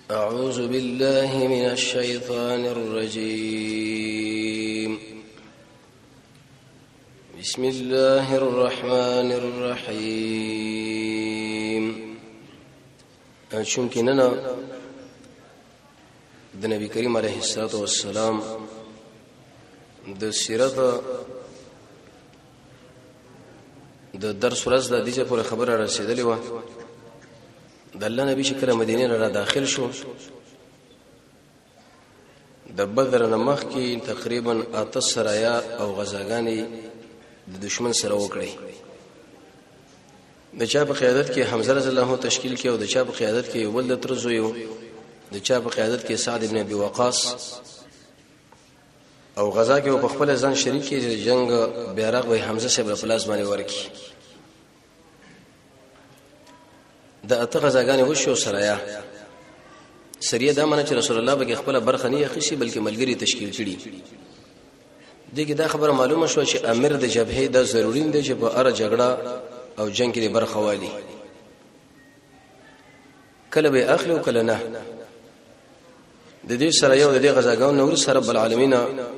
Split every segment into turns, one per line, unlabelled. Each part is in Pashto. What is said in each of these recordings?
أعوذ بالله من الشيطان الرجيم بسم الله الرحمن الرحيم چونکه د نبی کریم علیه الصلاة والسلام د سیرت د درس ورځ د دې په خبره رسیدلې و د الله نبی شکر مدینه را داخل شو د بدر نمخ کې تقریبا 8 سرايا او غزاګانی د دشمن سره وکړي د چا په قیادت کې حمزه رضی الله عنه تشکیل کې او د چا په قیادت کې ولد ترزویو د چا په قیادت کې سعد ابن ابي وقاص او غزا کې په خپل ځان شریک کې جنگ بیرغ وای حمزه صاحب په لاس باندې ورکی د اته غزاګانې وشو سرايا سریه دا معنی چې رسول الله به خپل برخه نه یخشي بلکې ملګری تشکیل کړي دغه دا خبره معلومه شو چې امیر د جبهه د ضروري دی چې په اره جګړه او جنگ کې برخه والی کله به اخلي او کله نه د دې سره یو د دې غزاګانو نور سره رب العالمین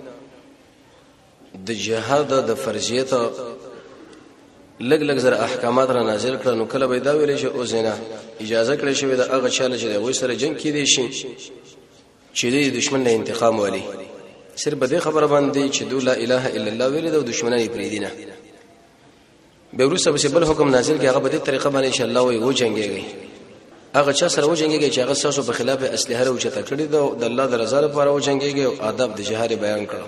د جهاد د فرضیت لګ لګ زر احکامات را نازل کړه نو کله به دا ویل شي او زینا اجازه کړی شوی د هغه چاله چې وای سره جنگ کې دي شي چې د دشمن نه انتقام والی صرف به خبره باندې چې لا اله الا الله ویل د دشمنانو پریدینه به ورسره به بل حکم نازل کې هغه به د طریقه باندې ان شاء الله وي و جنگيږي هغه چا سره و جنگيږي چې هغه تاسو په خلاف اسلحه او چته کړی د الله د رضا لپاره و جنگيږي او آداب د جهاد بیان کړو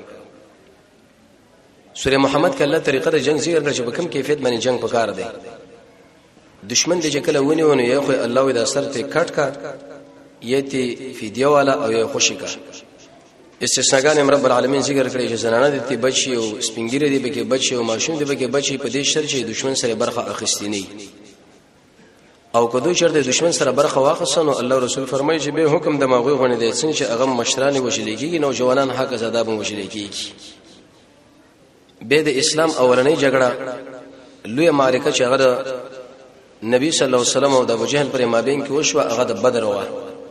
سوره محمد کله طریقه د جنگ ذکر کړ چې په کوم کیفیت باندې جنگ پکار دی دشمن دې کله ونیونه یو خو الله وي د سر ته کټ کا یتی فدیه والا او یو خوشی کا استثناګان رب العالمین ذکر کړی چې زنانه دې بچي او سپینګری دې بګي بچي او ماشوم دې بګي بچي په دې شر چې دشمن سره برخه اخستینی او کدو چرته دشمن سره برخه واخصنو الله رسول فرمایي چې به حکم د ماغوی غونې دي چې هغه مشران وشلېږي نوجوانان حق زاده به وشلېږي به د اسلام اولنۍ جګړه لوی معرکه چې هغه نبی صلی الله علیه وسلم او د ابو جهل پر مابین کې وشو هغه د بدر و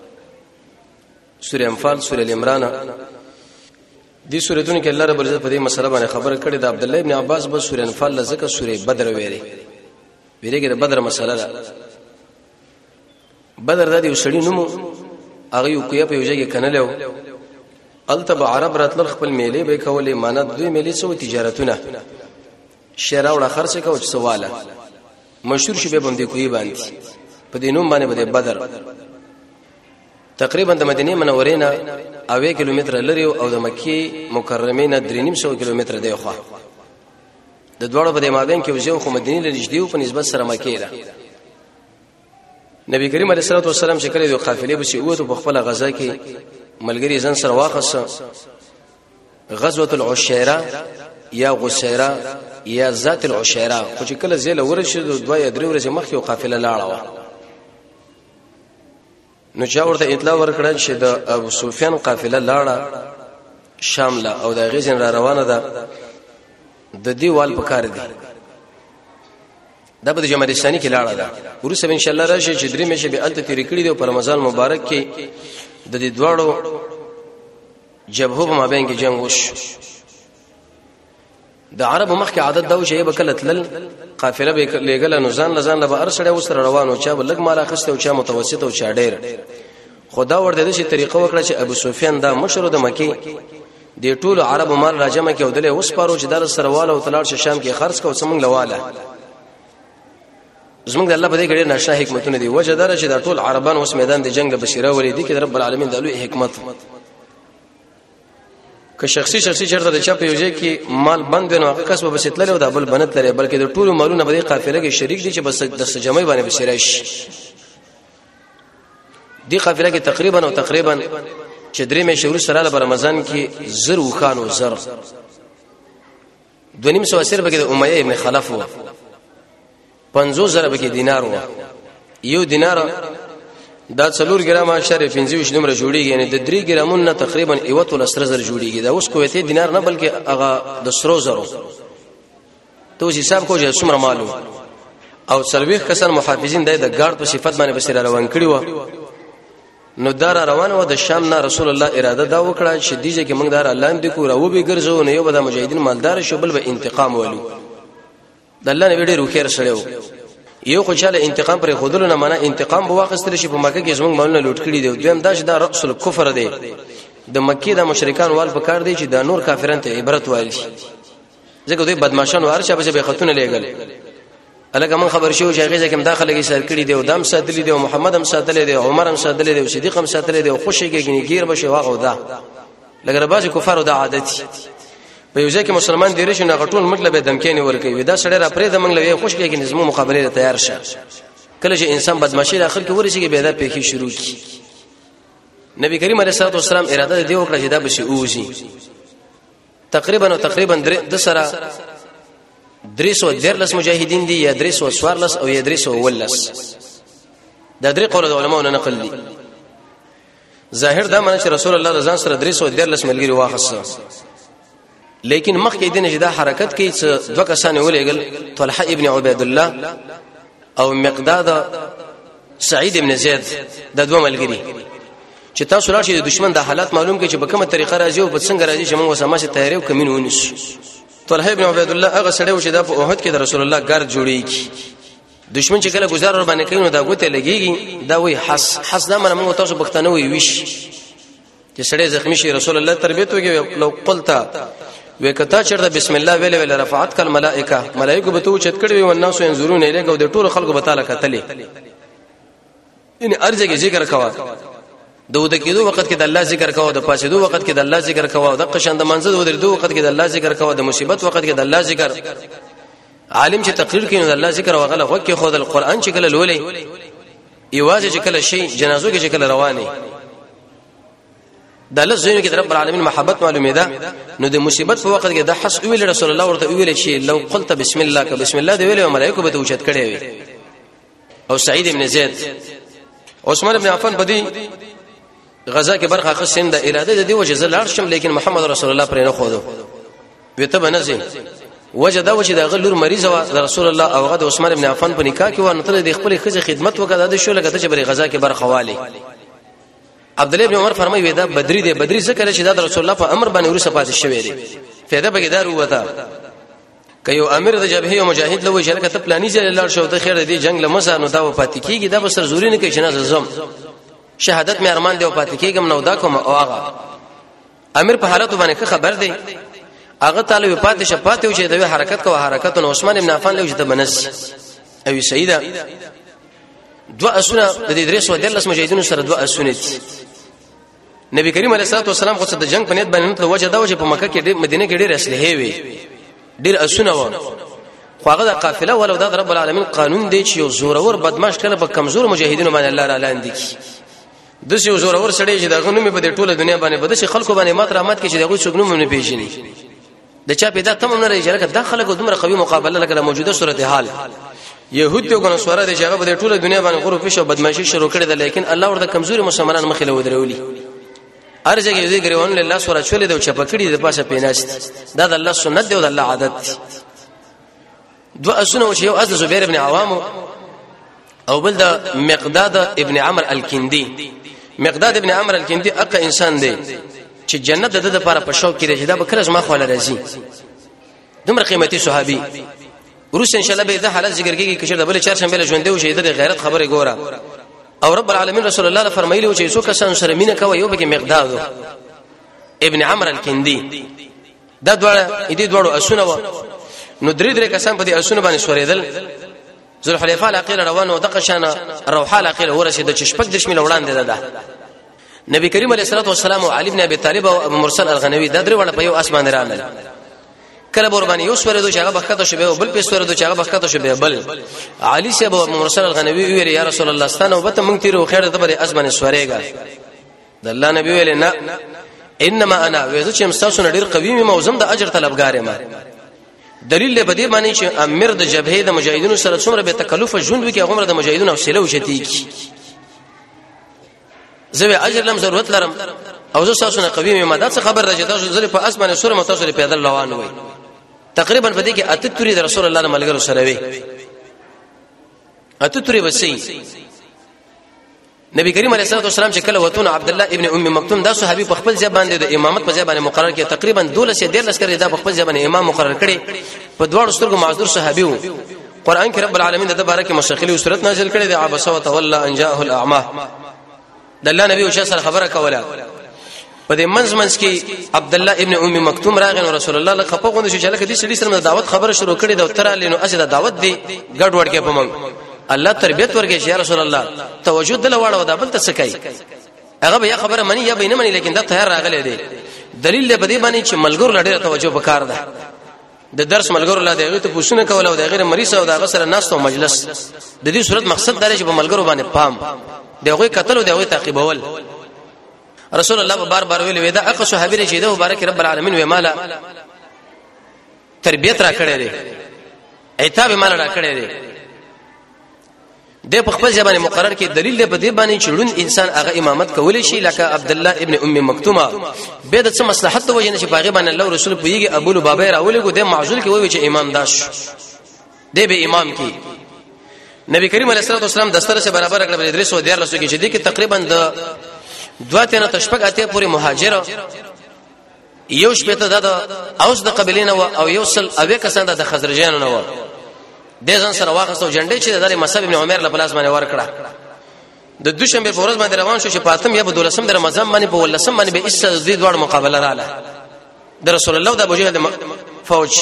سوره انفال سوره العمران دې سورتونو کې الله رب العزت په دې مسله باندې خبر کړی د عبد الله ابن عباس به سوره انفال لزکه سوره بدر ویلي ویلي کې د بدر مسله ده بدر د یو سړی نوم هغه یو کوی په یوځای کې کنلو التب عرب راتل خپل میلې به کولې مانت دوی میلې سو تجارتونه شرا وړه خرڅ کوي سواله مشهور شي به باندې کوی باندې په دې نوم باندې به بدر تقریبا د مدینه منورې نه 8 کیلومتر لري او د مکی مکرمه نه 300 کیلومتر دی خو د دوړو په مابین کې وځو خو مدینه لري نږدې په نسبت سره مکی ده نبی کریم علیه الصلاه والسلام چې کله د قافلې به سیوته په خپل غزا کې ملګری ځن سره واخصه غزوه العشيره یا غسيره یا ذات العشيره خو چې کله زیله ورشد دوه یا درې ورځې مخکې او قافله لاړه نو چا ورته اطلاع ورکړل چې د ابو سفیان قافله لاړه شام لا او د غزن را روانه ده د دیوال په کار دي دا په جمعه ثانی کې لاړه ده ورسره ان شاء الله راشي چې درې مشه به الته تیر کړی دی په رمضان مبارک کې د دې دواړو جبهو په مابین کې جنگ وش د عربو مخکې عادت دا و چې به کله تلل قافله به لګل نو ځان لزان به ارسړې وسره روانو چا بلګ مال اخسته او چا متوسط او چا ډېر خدا ورته دې طریقه وکړه چې ابو سفیان دا مشر د مکی د ټولو عربو مال راجمه کې ودلې اوس پارو چې در سرواله او تلار شام کې خرڅ کو سمنګ لواله زمونږ د الله په دې کې نشه حکمتونه دي وجه دار چې د ټول عربان اوس میدان د جنگ بشیره ولې دي کې رب العالمین د لوی حکمت که شخصي چرته د چا په یوځای کې مال بند نه هغه کس به بسیتل او د بل بنت لري بلکې د ټولو مالونه په دې قافله کې شریک دي چې بس د سجمای باندې بشیره شي دې قافله کې تقریبا چې درې مې شهر سره له رمضان کې زر وخانو زر 2.5 سره به د امیه ابن خلف و 50,000 به کې دینار و یو دینار دا 4 ګرام شر 25 نمبر جوړیږي یعنی د 3 ګرامونو تقریبا 1.3 جوړیږي دا اوس کوته دینار نه بلکې هغه د سرو زرو ته حساب کوجه څومره معلوم او سلويخ کسان محافظین د ګارد په صفت باندې بسره روان کړي و نو دار روانه و د شام نه رسول الله اراده دا وکړه چې دیجه کې موږ دار الله دې کو راو به ګرځو نه یو به د مجاهدین مالدار شو بل به انتقام ولو د الله نه ویډه روخیر سره یو خو چاله انتقام پر خودلو نه معنا انتقام به واخستل شي په مکه کې زموږ مالونه لوټ کړي دي دویم دا چې دا رأس الکفر دی د مکی د مشرکان وال په کار دی چې د نور کافرانو ته عبرت وایي ځکه دوی بدمعشان ورشه به خاتون لېګل الګا من خبر شو چې هغه ځکه داخله کې سر کړي دی او دام ساتلی دی او محمد هم ساتلی دی عمر هم ساتلی دی او صدیق هم ساتلی دی او خوشي کې ګیر بشه واغو دا لګره باز کفارو د عادت په یو ځکه مسلمان دی رښنه غټول مطلب دمکینه ورکوي دا سړی را پرې د منګلوي خوش کې نظم مقابله ته تیار شه کله چې انسان بدمعشي اخر کې ورشي به دا پیخي شروع کی نبی کریم علیه الصلاه والسلام اراده دی وکړه چې دا بشي اوزي تقریبا د سره 313 مجاهدین دي یا 314 او یا 313 دا درې قول د علماء نه نقل دي ظاهر دا معنی چې رسول الله رضوان سره 313 ملګری واخصه لیکن مخکې دینه چې دا حرکت کوي چې دوه کسان ولېګل طلحه ابن عبید الله او مقداد سعید ابن زید د دوه ملګری چې تاسو راشي د دشمن د حالات معلوم کې چې په کومه طریقه راځي او په څنګه راځي چې موږ سماشه تیاری او کمین ونیسو طلحه ابن عبید الله هغه سړی چې د احد کې د رسول الله ګر جوړیږي دشمن چې کله گزار ور باندې کوي نو دا ګوته لګيږي دا وای حس دا موږ تاسو پښتنه وي ویش چې سړی زخمی شي رسول الله تربیت وکي لو قلتا وکتا چرته بسم الله ویل رفعت کل ملائکه ملائکه به تو چت کړي او الناس ينظرون الیک او د ټول خلکو به تعالی کتلې ان ارجه ذکر کوا د کېدو وخت کې د الله ذکر کوا د پاسېدو وخت کې د الله ذکر کوا د قشند منځ د دو وخت کې د الله ذکر کوا د مصیبت وخت کې د الله ذکر عالم چې تقریر کوي د الله ذکر وغله وخت کې خود القرآن چې کله لولې ایواز چې کله شي جنازو کې چې کله رواني د الله زینو کې رب العالمین محبت معلومه ده نو د مصیبت په وخت کې د حس ویل رسول الله ورته ویل شي لو قلت بسم الله ک بسم الله دی ویل ملائکه به توشت کړي وي او سعید ابن زید عثمان ابن عفان بدی غزا کې برخه خصین د اراده دی وجه زلار شم لیکن محمد رسول الله پرې نه خودو وته بنځي وجه دا وجه د غلور مریض و رسول الله او غد عثمان ابن عفان په نکاح کې و نو تل د خپل خزه خدمت وکړه د شو لګته چې بری غزا کې برخه والی عبد الله ابن عمر فرمایي ودا بدری دی بدری څخه چې د رسول الله په امر باندې ورسه پاتې شوی دی فایده بګیدار وته کيو امیر د جبهه او مجاهد لوي شرکت ته پلاني ځل لار شو د خیر دی جنگ لمسه نو دا پاتې کیږي دا بسر زوري نه کوي چې نه زم شهادت مې ارمان دی او پاتې کېږم نو دا کوم او هغه امیر په حالت باندې خبر دی هغه تعالی پاتې شپاتې او چې د حرکت کوه حرکت نو عثمان ابن عفان له وجته بنس او سیده دوا اسونه د دې درس و دلس مجاهدینو سره دوا اسونه نبی کریم علیه الصلاه والسلام خو د جنگ په نیت باندې وجه دا چې په مکه کې مدینه کې ډېر اسلحه وي ډېر اسونه و خو هغه د قافله ولو د رب العالمین قانون دی چې زورور بدمعش کله په کمزور مجاهدینو باندې الله تعالی اندي د څه زورور سړی چې د غنومې په ټوله دنیا باندې بده شي خلکو باندې مات رحمت کې چې دغه څوګنوم نه پیژني د چا پیدا تمام نه لري چې داخله کو دومره قوي مقابله لکه موجوده صورتحال يهود یو غن سوره د هغه په ټوله دنیا باندې غرو پښو بدمعشي شروع کړي ده لیکن الله ورته کمزوري مسلمانان مخې له ودرولي ارجه کې دې ګریوان له الله سوره چولې د چپکړي د پاسه پیناست دا د الله سنت دی او د الله عادت دو اسنه چې یو از زبیر ابن عوام او بل د مقداد ابن عمرو الکندي مقداد ابن عمرو الکندي اقا انسان دی چې جنت د لپاره په شوق کې دی دا به کله ما خو راځي دومره قیمتي صحابي ورس ان شاء الله به دا حالت ذکر کیږي چې د بل چهارشنبه له ژوندې او شهید د غیرت خبره ګوره او رب العالمین رسول الله فرمایلی چې څوک کسان سره مینه کوي یو به مقداد ابن عمرو الکندي دا دوړو اسونه نو درې کسان په دې اسونه باندې سورېدل ذل حلیفه الاخیر روانو دغه شان روحه الاخیر ورسید چې شپږ دشمل وړاندې ده نبی کریم علیه الصلاه والسلام او علی ابن ابي طالب او ابو مرسل الغنوی دا درې وړ په یو اسمان رانل کله قربانی یو سورېدو چې هغه بخته شوی او بل په سورېدو چې هغه بخته شوی بل علی سی ابو مرسل الغنوی ویل یا رسول الله ستانه وبته مونږ تیرو خیر ته بل اسمان سورېګا د الله نبی ویل نه انما انا وېزو چې مستاسو ډیر قوي موزم د اجر طلبګار ما دلیل به دې معنی چې امیر د جبهه د مجاهدینو سره څومره به تکلف ژوند وکي هغه د مجاهدینو حوصله وشتي کی زوی اجر لم ضرورت لرم او زه تاسو نه قوي مدد څه خبر راځي تاسو زری په اسمانه سره متاسو پیدل روان وي تقریبا په دې کې اتتوري د رسول الله ملګرو سره وي اتتوري وسی نبی کریم علیه الصلاه والسلام چې کله وتون عبد الله ابن ام مکتوم دا صحابي په خپل ځای باندې د امامت په ځای باندې مقرر کړ تقریبا 12 کړي دا په خپل ځای باندې امام مقرر کړي په دوه سترګو معذور صحابي وو قران کې رب العالمین د بارکه مستقلی سورۃ نازل کړي د عبس وتولى ان جاءه الاعمى د الله نبی او سره خبره کوله په دې منځ کې عبد الله ابن ام مکتوم راغی نو رسول الله خپه غوند شو چې لکه دې سړي سره دعوت خبره شروع کړي دا تر لینو اسه دعوت دی ګډ وډ کې پمن الله تربيت ورکړي یا رسول الله توجه دل واړو دا بل څه کوي هغه به خبره منی یا به نه منی لیکن دا تیار راغلی دی دلیل دې بده باندې چې ملګرو لړې توجه وکړ ده د درس ملګرو لا دغه ته پوښتنه کوله او د غیر مریض او د غسر ناس او مجلس د دې صورت مقصد دا چې په ملګرو باندې پام دغه قتل او دغه تعقیبول رسول الله بار بار ویل ودا اق صحابي چې د مبارک رب العالمین و مالا تربيت را کړې دي عتاب مالا را کړې دي د په خپل ځبانه مقرر کې دلیل دی په دې باندې چې لون انسان هغه امامت کولی شي لکه عبد الله ابن ام مکتومه به د څه مصلحت وجه نشي باغی باندې الله رسول پویږي ابو لبابه راولګو د معذول کې وایي چې امام داش دی به امام کې نبی کریم علیه الصلاه والسلام دستر سره برابر کړل ادریس و دیار لسو کې چې دي کې تقریبا د دواتنه تشبق اته پوری مهاجر یو شپته د اوس د قبیلینه او یوصل اوی کسان د خزرجانو نه و د ځان سره واخصو جنډې چې د مصعب ابن عمر له پلاس باندې ورکړه د دوشنبه په ورځ باندې روان شو چې پاتم یا په دولسم د رمضان باندې په ولسم باندې به اس د دوړ مقابله رااله د رسول الله د ابوجهل فوج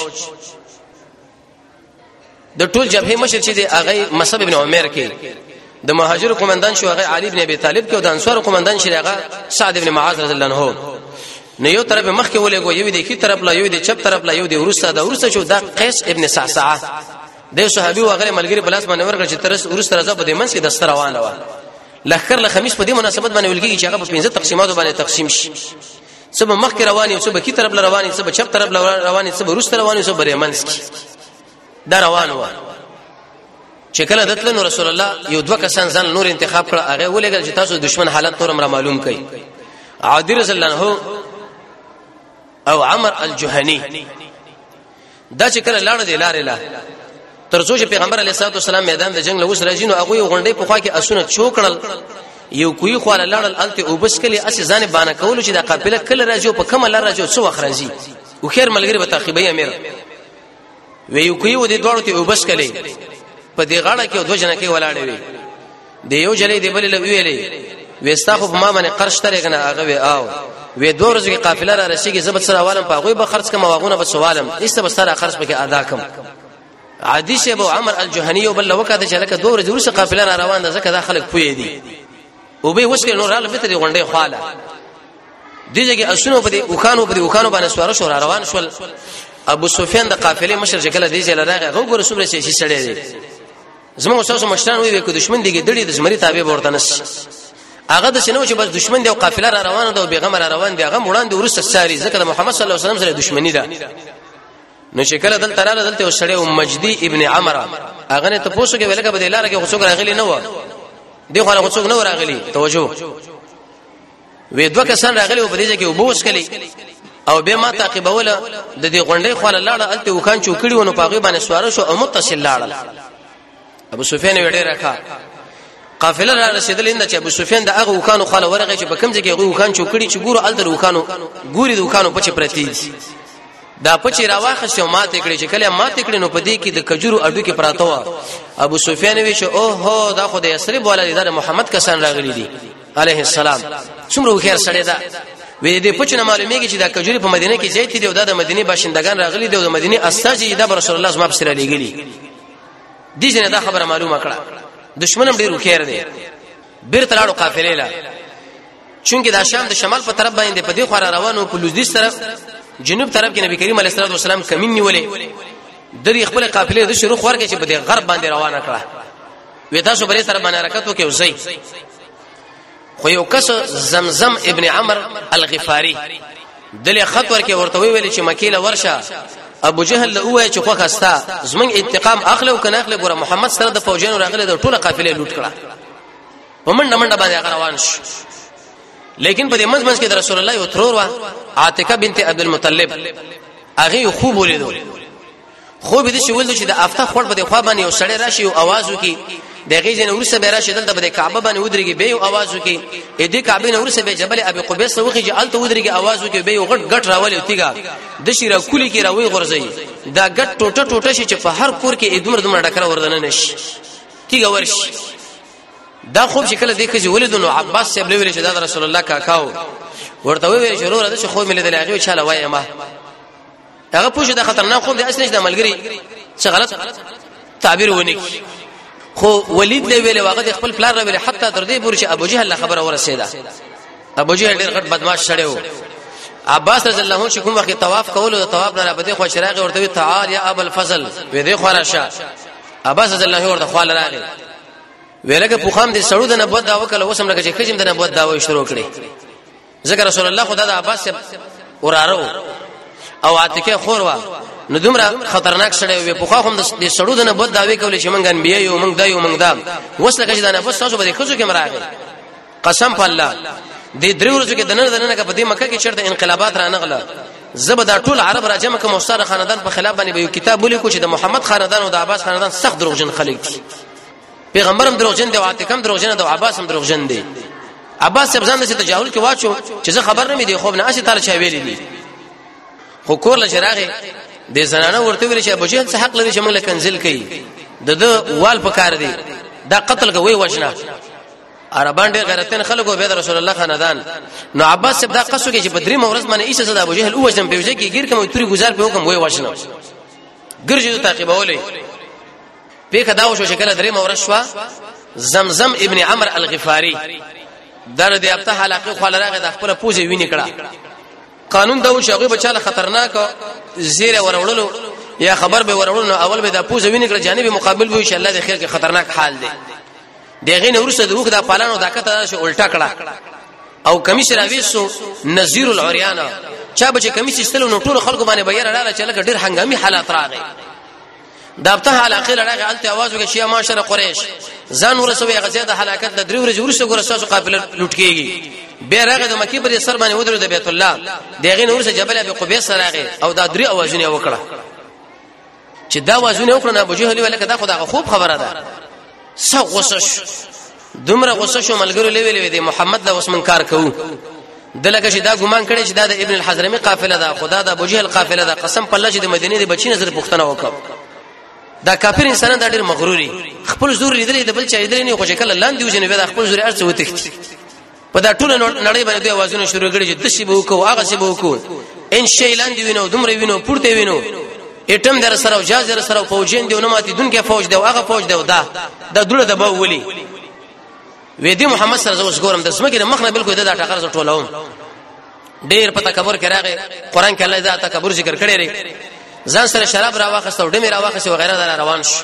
د ټول جبهه مشر چې د هغه مصعب ابن عمر کې د مهاجر قومندان شو هغه علي ابن ابي طالب کې او د انصار قومندان شي هغه سعد ابن معاذ رضی الله عنه نو یو طرف مخ کې ولګو یو دی کی طرف لا یو دی چپ طرف لا یو دی ورسته شو دا قیس ابن صعصعه د صحابي او غیر ملګری بلاس باندې ورغل چې ترس ورسته راځه په دې منځ کې دستر روانه و لخر له خمیس په دې مناسبت باندې ولګي چې هغه په 15 تقسیمات باندې تقسیم شي سبا مخ کې رواني او سبا کی طرف رواني سبا چپ طرف رواني سبا ورسته رواني سبا بری منځ کې دا روان و چې کله دتل نو رسول الله یو دوه کسان ځان نور انتخاب کړ هغه ولګل چې تاسو دشمن حالت تور امر معلوم کړي عادی رسول الله او عمر الجهني دا چې کله لاړ دی لارې لا ترڅو چې پیغمبر علیه الصلاه والسلام میدان د جنگ له وس راځي نو هغه غونډې په خوا کې اسونه چوکړل یو کوی خو لاړل الته او بس کلی اس ځان باندې کول چې د قافله کله راځي په کومه لار راځي څو وخت راځي او خیر ملګری به تعقیبي امیر وی یو کوی و دې دوړو ته او بس کلی په دې غاړه کې دوه جنہ کې ولاړې وي د یو جلې دی بل له ویلې وستا خو ما باندې قرض ترې کنه هغه وی او وی دوه ورځې کې قافله را رسیږي زبد سره والم په هغه به خرج کما واغونه به سوالم ایسته به سره خرج پکې ادا کم عادی شه ابو عمر الجهني وبل وکړه چې لکه دوه ورځې ورسره قافله را روان ده ځکه دا خلک پوي دي او به وسکه نور رااله فته دی غونډې خاله دیږي اسونو په دې وخانو باندې سوار شو را روان شول ابو سفیان د قافلې مشر شکل دی چې لراغه غو ګور سمره شي سړی دی زموږ اوسه مشران وی کو دشمن دیږي دړي د زمري تابع ورته نس هغه د شنو چې بس دشمن دی او قافله را روانه ده او پیغمبر را روان دی هغه وړاندې ورسره ساري ځکه د محمد صلی الله علیه وسلم سره دښمنی ده نو شکل دل تراله دلته وسړی او مجدي ابن عمرو هغه نه تاسو کې ولکه په دلاره کې خصوص راغلی نه و دی خو له خصوص نه راغلی توجه وې دوه کسان راغلی او په دې کې وبوس کړي او به ما تعقیبوله د دې غونډې خو له لاړه الته وکان چوکړي ونه پاغي باندې سوار شو او متصل لاړل ابو سفیان وړي راکا قافله را رسیدل اند چې ابو سفیان د هغه وکانو خاله ورغه چې په کوم ځای کې هغه وکان چوکړي چې ګورو الته وکانو ګوري د وکانو په پرتی دا پچی راواخښه ماته کړي چې کله ماته کړي نو پدې کې د کجورو اډو کې پراته و ابو سفیان وی چې او هو دا خو د یسرب ولادي د محمد کسان راغلي دي عليه السلام څومره خیر سره ده وې دې پچنه معلومیږي چې دا کجوري په مدینه کې ځای دي او د مدینه باشندگان راغلي دي او د مدینه استاجي د رسول الله صلی الله علیه وسلم لګلي دي چې دا خبره معلومه کړه دشمنم ډیرو خیر دی بیرته لاړو قافلې لا چونکه دا شام د شمال په طرف باندې په دې خو روانو په لوزدیس طرف جنوب طرف کې نبی کریم علیه الصلاه والسلام کمین نیولې د خپل قافلې د شروع خور کې چې په دې غرب باندې روانه کړه وې تاسو بلې طرف باندې حرکت وکړو زئی خو یو کس زمزم ابن عمرو الغفاری دله خط ورکې ورته ویل چې مکیله ورشه ابو جهل له وای چې خوخه استا زمنګ انتقام اخلو کنه اخلو ګوره محمد سره د فوجانو راغله د ټوله قافله لوټ کړه په منډه باندې روان شو لیکن په دې منځ کې د رسول الله یو ترور وا عاتکه بنت عبد المطلب هغه خوب ولیدو خو به دې شول چې د افته خور په خوا باندې یو سړی راشي او आवाज وکي دغه ځین ورسه به راشي دلته به کعبه باندې ودرېږي به یو आवाज وکي دې کعبه نه ورسه به جبل ابي قبيس وکي چې الته ودرېږي आवाज وکي به یو غټ راولي تیګه د شیرا کولی کې راوي غرزي دا غټ ټوټه شي چې په هر کور کې دومره ډکره وردن نشي تیګه ورشي دا خوب شکل دې کې ولدنو عباس صاحب ویل چې دا رسول الله کاکاو ورته ویل شروع راځي خو ملي دلغه چاله وای ما هغه پوښتنه د خطرناک خوب دې اصل نشته ملګری څه غلط تعبیر ونی خو ولید له ویله واغه خپل پلار له ویله حتی تر دې پورې چې ابو جهل خبره ورسېده ابو جهل ډېر غټ بدمعاش شړیو عباس رضی الله عنه چې کوم وخت طواف کول او طواف نه بده خو شراغ ورته تعال یا ابو الفضل وې دې خراشه عباس رضی الله عنه ورته خپل راغی ویلګه پوخام دې سړو د نبوت دا وکړه وسم لکه چې خجم د نبوت دا شروع کړي ذکر رسول الله خدا د عباس ورارو او عاتکه خور وا نو دومره خطرناک سړی وي په خو هم د سړو د نبوت داوی کولې چې مونږ انبیای یو مونږ دا یو مونږ دا وسله کې د نبوت تاسو به خزو کې مراغي قسم په الله د درې ورځې کې دنه کې په دې مکه کې چرته انقلابات را نغله زبدا ټول عرب را جمع کوم مستعار خاندان په خلاف باندې به یو کتاب ولیکو چې د محمد خاندان او د عباس خاندان سخت دروغجن خلک دي پیغمبرم دروغجن دی او عاتکم دروغجن دی او عباس هم دروغجن دی عباس صاحب ځان د تجاهل کې واچو چې زه خبر نه مې دی خو نه اسی تعالی چا ویلي دي خو کور لچراغه د زنانه ورته ویل چې ابو جهل څه حق لري چې موږ له کنزل کوي د وال پکار دی دا قتل کوي وجنا عربان ډېر غیرتن خلکو به رسول الله خاندان نو عباس صاحب دا قصو کې چې بدري مورز باندې ایسه صدا ابو جهل او وجن په وجه کې گیر کوم توري گزار په حکم وای وجنا ګرځي تعقیبولې په کدا وشو شکل درې مورز شو زمزم ابن عمرو الغفاري در دې ابته حلقه خلراغه د خپل پوزې ویني کړه قانون دا و چې هغه بچاله خطرناک زیر ورولو یا خبر به ورولو اول به د پوزې ویني کړه جانب مقابل به ان شاء الله د خیر کې خطرناک حال دی دغه نه ورسره دوه د پالانو د کته شو الټا کړه او کمیس راويسو نذیر العریانا چا به کمیس استلو نو ټول خلکو باندې بیر رااله چې لکه ډیر هنګامي حالات راغی دابته علاقه لړغه الته आवाज وکړي چې معاشره قریش ځان ورسوي غزه د هلاکت د درې ورځې ورسره ګورساسو قافله لوټ کیږي به راغه د مکی پر سر باندې ودرو د بیت الله دغه نور سره جبل ابي قبيس راغه او دا درې اوازونه وکړه چې دا اوازونه وکړه ابو جهل ولکه دا خدای خوب خبره ده سو غوسش دومره غوسش ملګرو لوي دی محمد له وسمن کار کوو دلته چې دا ګمان کړي چې دا د ابن الحضرمي قافله ده خدا د ابو جهل قافله ده قسم په الله چې د مدینه د بچی نظر پښتنه وکړه دا کافر انسانان دا ډېر مغروري خپل زور لیدلې د بل چا لیدلې نه خو چې کله لاندې وجنه به خپل زور ارڅ وتښتي په دا ټول نړۍ باندې دوی आवाजونه شروع کړي چې د شی به وکاو هغه شی به وکاو ان شی لاندې وینو دومره وینو پورته وینو اټم در سره او جاز در سره فوجین دی نو ماتي دونکو فوج دی او هغه فوج دی دا دړه د به ولي وې دی محمد صلی الله علیه وسلم ګورم د سمګي مخ نه بالکل دا ټاکر ټولوم ډېر په تکبر کې راغی قران کې الله دا تکبر ذکر کړی لري ځان سره شراب را واخست او ډمه را واخست او غیره دا روان شو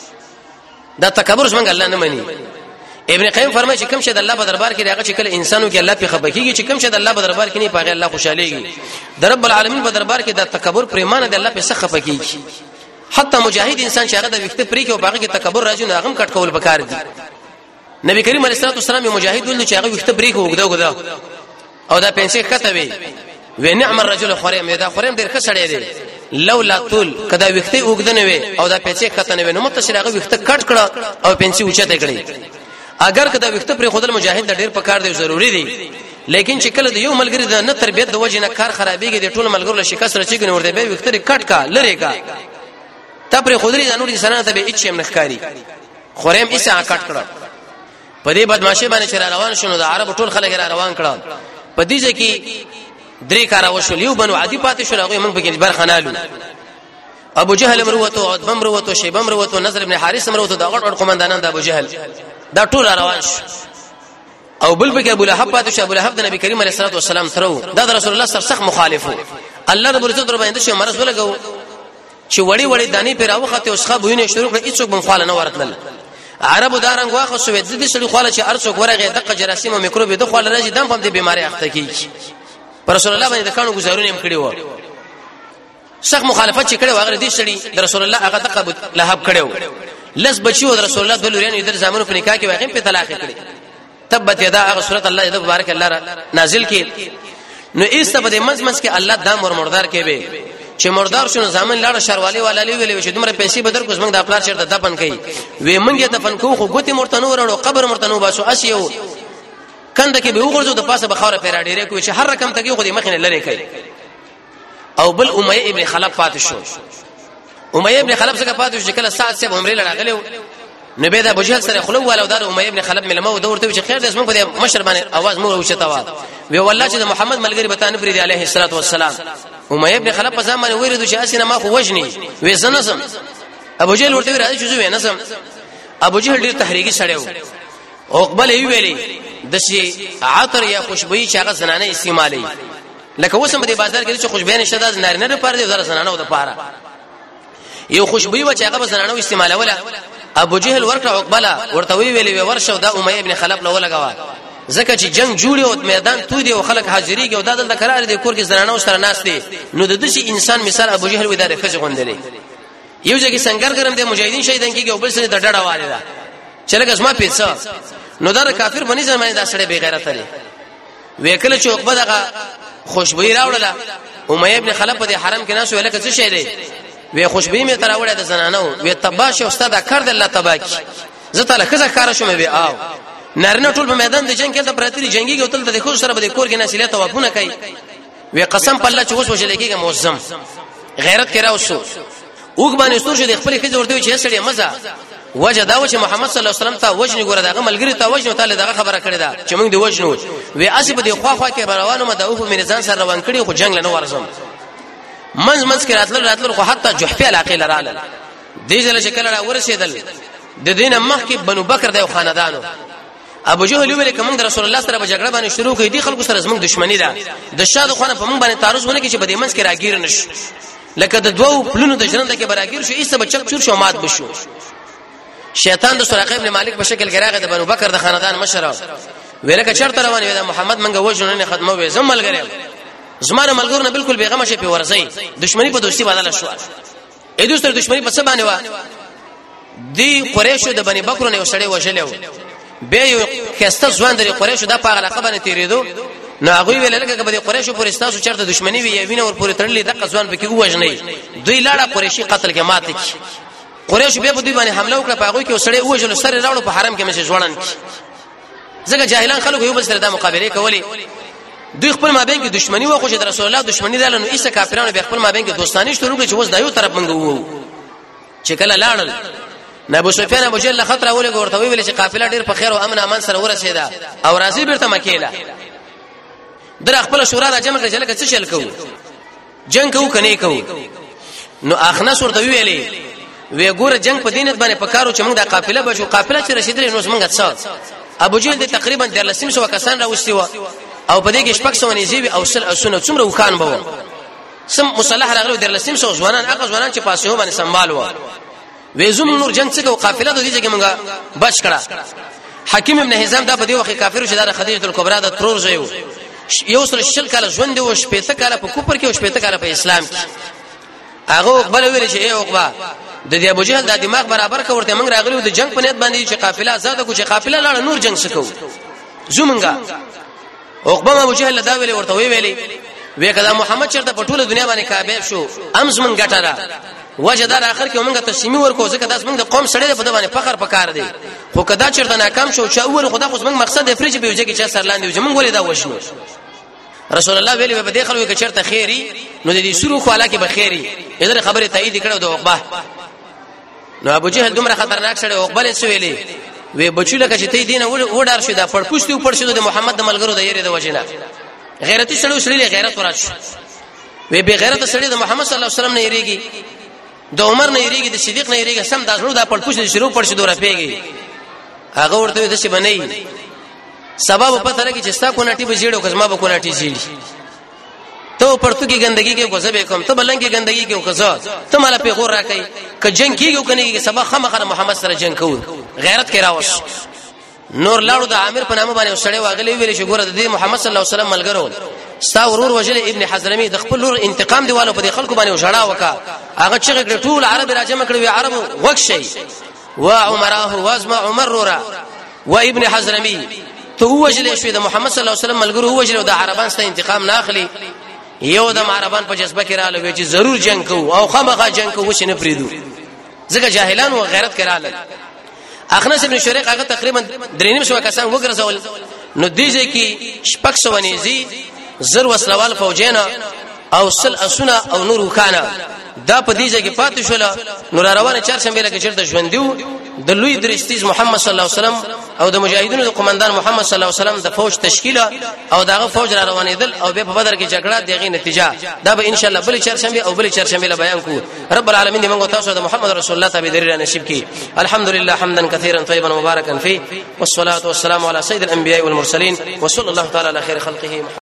دا تکبر څنګه الله نه مني ابن قیم فرمایي چې کوم شه د الله په دربار کې راغی چې کله انسانو کې الله په خبرېږي چې کوم شه د الله په دربار کې نه پاغه الله خوشاليږي د رب العالمین په دربار کې د تکبر پریمانه د الله په سخه پکېږي حتی مجاهد انسان چې هغه د وخت پرې کې او باغ کې تکبر راځي نو هغه کټ کول پکار دي نبی کریم علیه الصلاه والسلام مجاهد ول چې هغه وخت پرې کې وګدا او دا پنځه کته وي و نعم الرجل خریم دا خریم ډیر خسړې دي لولا طول کدا وخته وګدنه وي او دا پنځه کته نه وي نو متشرغه وخته کټ کړه او پنځه اوچته کړي اگر کدا وخته پر خودل مجاهد د ډیر پکار دی ضروری دی لیکن چې کله د یو ملګری د نه تربيت د وجه نه کار خرابېږي د ټول ملګرو له شکست رچېږي نو ورته به وخته کټ کا لری کا ته پر خودري د نور انسانانو ته به هیڅ هم نخکاری خریم ایسه کټ کړه په دې بدمعشي باندې چې روان شونه د عرب ټول خلک را روان کړه په دې ځکه درې کار وشول یو بنو عادي پاتې شو هغه موږ به برخه نالو ابو جهل مروته عتبه مروته شیبه مروته نصر ابن حارث مروته دا غټ قومندانان د ابو جهل دا ټول روان شو او بل به ابو لهب پاتې شو ابو لهب د نبی کریم علیه الصلاه والسلام ترو دا د رسول الله سره سخت مخالفو الله رب عزت در باندې شو مرز ولګو چې وړي وړي دانی پر راوخته اوس خو بوینه شروع کړ هیڅوک بنخواله نه ورتل عربو دارنګ واخو سوې د دې سړي خواله چې ارڅوک ورغه دغه جراثیم او میکروب د خواله راځي دم هم د بیماری اخته کیږي رسول الله باندې د کانو گزارونه هم کړی و سخت مخالفت چې کړي و هغه دې سړي د رسول الله هغه دغه لهب کړو لس بچو د رسول الله دلوريان در زمانو په نکاح کې واقع په طلاق کړي تبت یدا هغه سورۃ الله دې مبارک الله نازل کړي نو ایسته په دې منځ کې الله دام ور مردار کې به چې مردار شو ځامن لاړه شروالي والا ویلې چې دومره پیسې بدر کوس موږ د خپل چیرته دفن کړي وې موږ دفن کوو خو ګوتې مرتنو ورړو قبر مرتنو باسو اسیو کنده کې به وګرځو د پاسه بخوره پیرا ډیره کوي چې هر رقم تګي خو دې مخینه لری کوي او بل امیه ابن خلف پاتې شو امیه ابن خلف څنګه پاتې شو چې کله سعد صاحب عمره لړغلو نبی دا ابو جهل سره خلو والو دار امیه ابن خلف ملمو دورته چې خیر دې اسمه په مشر باندې आवाज مو وشتا وا وی والله چې محمد ملګری بتانه پری عليه الصلاه والسلام امیه ابن خلف په ځمان ویریدو چې اسنه ما خو وجني وې زنسم ابو جهل ورته راځي چې زوی نسم ابو جهل ډیر تحریکی سړیو عقبه ویلي د شي عطر یا خوشبوئی چې هغه زنانه استعمالي لکه وسم په بازار کې چې خوشبوئی نشته د نارینه لپاره د زنانه لپاره یو خوشبوئی و چې هغه زنانه استعمالوله ابو جهل ورکړه عقبه ورته ویلي ورشه د امیه ابن خلف له ولګوا ځکه چې جنگ جوړي او میدان تو دي او خلک حاضرېږي او د قرار دي کور کې زنانه سره ناس دي نو د دې انسان مثال ابو جهل وداره خځه غوندلې یو ځکه څنګه ګرم دي مجاهدین شهیدان کېږي او بل څه د ډډه والده چلګ اسما پیڅه نو دا کافر بني زمانه دا سړی بے غیرت دی وکله چې عقبه دغه خوشبوئی راوړله امیه ابن خلف په حرم کې ناس ولکه څه شي دی وی خوشبوئی می تراوړه د زنانو وی تباش استاد کړ د الله تباکی زه تعالی خزه کار شوم به آو نارینه ټول په میدان د جنگ کې ته پراتري جنگي او تل د خو سره به کور کې نسلیت او وپونه کوي وی قسم په الله چې اوس وشل کېږي موزم غیرت کې راوسو اوګ باندې ستور شه د خپل خزه ورته چې سړی مزه وجه دا و چې محمد صلی الله علیه وسلم ته وجنی ګوره دغه ملګری ته وجنی تعالی دغه خبره کړی دا چې موږ دی وجنو وی اسی په دی خوا کې روانو مدعو په میزان سره روان کړي خو جنگ نه ورزم منځ کې راتل خو حتی جحفی علاقه لراله دې ځل شکل را ورسېدل د دین مخکې بنو بکر د خاندانو ابو جهل ویل کوم د رسول الله سره په جګړه باندې شروع کړي دي خلکو سره زموږ دښمنی ده د شاده خانه په موږ باندې تعرض ونه کې چې په دې منځ کې راګیر نش لکه د دوو پلونو د ژوند کې براګیر شو ایسه بچک چور شو مات بشو شیطان د سراقه ابن مالک په شکل کې راغی د بنو بکر د خاندان مشر ویلکه چرته روان وي د محمد منګه وژنه نه ختمه وي زم ملګری زمانه ملګرو نه بالکل بیغمه شي په ورزي دښمنی په دوستي بدل شو اې دوستر دښمنی په څه باندې و دی قریشو د بني بکر نه وسړی وژلو به یو کسته ځوان د قریشو د پاغه لقب نه تیریدو نو هغه ویل لکه به قریشو پر استاسو چرته دښمنی وي یوینه ور پورې تړلې د قزوان پکې وژنې دوی لاړه قریشي قتل کې مات کی قریش به په دوی باندې حمله وکړه پاغه کې وسړی وژل سره راوړو په حرم کې مشه ځوړن ځکه جاهلان خلکو یو بل سره د مقابله کوي دوی خپل مابین کې دښمنی و خو چې رسول الله دښمنی دالنو ایسه کافرانو به خپل مابین کې دوستانی شروع کړي چې وځ دایو طرف منګو وو چې کله لاړل ابو سفیان ابو جهل خطر اوله ورته ویل چې قافله ډیر په خیر او امن امان سره ورسېده او راځي بیرته مکیله در خپل شورا را جمع کړي چې لکه څه شل کوو جنگ کوو کني کوو نو اخنس ورته ویلې وی ګوره جنگ په دینت باندې پکارو چې موږ د قافله بشو قافله چې رسیدلې نو موږ څه ابو جهل تقریبا 1300 کسان راوستي و او په دې کې شپږ سو نيزي او سنه څومره وکان بو سم مصالح راغلو 1300 ځوانان هغه ځوانان چې پاسه باندې سنبالو وېزم نور جنگ څخه قافله د دې چې موږ بچ کړه حکیم ابن حزام دا په دې وخت کافر شدار خدیجه الکبرى د ترور زيو یو سره شل کاله ژوند او شپېته کاله په کوپر کې او شپېته کاله په اسلام کې هغه بل ویل چې عقبه د دې ابو جهل د دماغ برابر کورته موږ راغلو د جنگ په نیت باندې چې قافله آزاد کو چې قافله لاړه نور جنگ سکو زومنګا عقبه ابو جهل دا ویل ورته ویلې وکدا محمد چرته په ټوله دنیا باندې کامیاب شو امز من ګټره وجدار اخر کې موږ تسلیمي ورکو ځکه داس موږ د قوم سره په باندې فخر پکار دی خو کدا چرته ناکام شو چې اول خدا خو موږ مقصد افریج به وجه کې چې سرلاندې چې موږ ولې دا وښنو رسول الله ویلي به د خلکو کې چرته خیری نو د دې سورو خو علاقه به خیری اذن خبره تایید کړو د عقبه نو ابو جهل دومره خطرناک سره عقبه څه ویلي وی بچو لکه چې ته دینه وډار شو دا پړپوستي پړ شو د محمد د ملګرو د یری د وجنه غیرتی سړی سړی غیرت ورات شو وی به غیرت سړی د محمد صلی الله علیه وسلم نه یریږي د عمر نه یریږي د صدیق نه یریږي سم دا زړه د پړپوستي شروع پړ شو دوره پیږي هغه ورته د څه بنئ سبب پته لګی چې ستا کو نټي بجیړو کزما به کو نټي جیړي ته پړتو کې ګندګي کې کوزه به کوم ته بلنګ کې ګندګي کې کوزه ته مال په غور راکې ک جنگ کیږي کني کې سبا خمخره محمد سره جنگ کوو غیرت کې راوس نور لاړو د عامر په نامه باندې وسړی واغلی ویل چې ګوره د محمد صلی الله علیه وسلم ملګرو ستا ورور وجل ابن حضرمی د خپل ور انتقام دیوالو په خلکو باندې وژړا وکا هغه چې ټول عرب راجمه کړو عربو وکشي وا عمره وازما عمر رورا و ابن حضرمی تو وجل شو د محمد صلی الله علیه وسلم ملګرو وجل د عربان ست انتقام نه اخلي یو د عربان په جذبه کې رااله چې ضرور جنگ کوو او خامخا جنگ کوو وشنه پریدو ځکه جاهلان او غیرت کړهاله اخنس ابن شریق هغه تقریبا 3.5 کسان وګرځول نو دیږي کې شپږ سو نيزي زر وسلوال فوجینا او سل اسنا او نور وکانا دا په دې ځای کې پاتې شول نو روانه چهارشنبه لکه چیرته ژوندیو د لوی درستیز محمد صلی الله علیه وسلم او د مجاهدینو د قومندان محمد صلی الله علیه وسلم د فوج تشکیل او دغه فوج را روانېدل او به په بدر کې جګړه دغه نتیجه دا به ان شاء الله بل چهارشنبه او بل چهارشنبه له بیان کو رب العالمین دې موږ تاسو د محمد رسول الله تابع درې نصیب کړي الحمدلله حمدا كثيرا طيبا مباركا فيه والصلاه والسلام على سيد الانبياء والمرسلين وصلى الله تعالى على خير خلقه